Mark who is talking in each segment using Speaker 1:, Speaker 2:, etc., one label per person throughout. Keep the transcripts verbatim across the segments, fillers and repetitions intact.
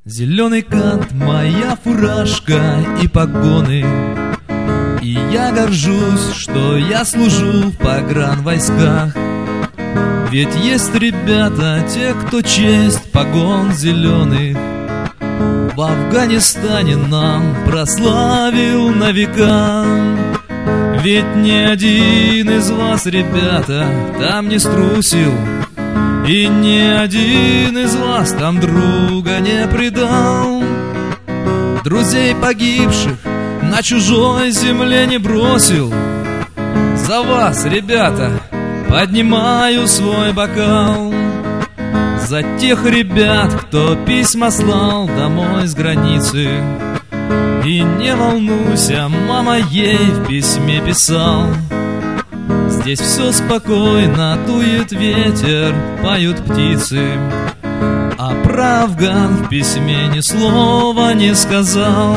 Speaker 1: Зеленый кант, моя фуражка и погоны, и я горжусь, что я служу в погранвойсках. Ведь есть ребята, те, кто честь погон зеленых в Афганистане нам прославил на века. Ведь ни один из вас, ребята, там не струсил, и ни один из вас там друга не предал. Друзей погибших на чужой земле не бросил. За вас, ребята, поднимаю свой бокал. За тех ребят, кто письма слал домой с границы. И не волнуйся, мама ей в письме писал: здесь все спокойно, дует ветер, поют птицы. А про Афган в письме ни слова не сказал.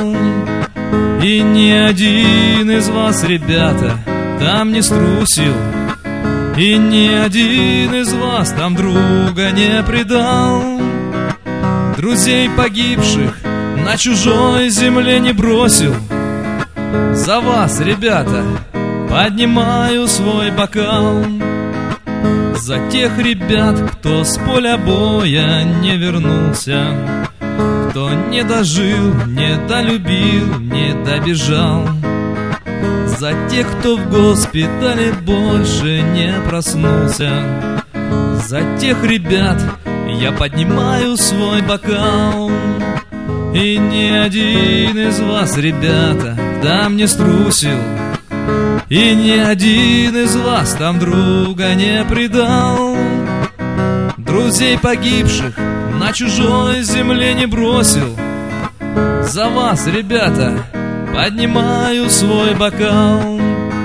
Speaker 1: И ни один из вас, ребята, там не струсил, и ни один из вас там друга не предал. Друзей погибших на чужой земле не бросил. За вас, ребята, поднимаю свой бокал. За тех ребят, кто с поля боя не вернулся, кто не дожил, не долюбил, не добежал. За тех, кто в госпитале больше не проснулся. За тех ребят я поднимаю свой бокал. И ни один из вас, ребята, там не струсил, и ни один из вас там друга не предал. Друзей погибших на чужой земле не бросил. За вас, ребята, поднимаю свой бокал.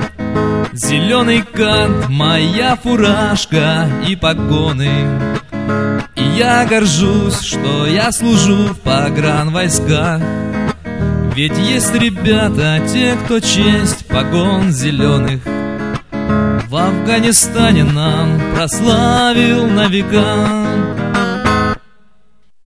Speaker 1: Зеленый кант, моя фуражка и погоны, и я горжусь, что я служу в погранвойсках. Ведь есть ребята, те, кто честь погон зеленых в Афганистане нам прославил на века.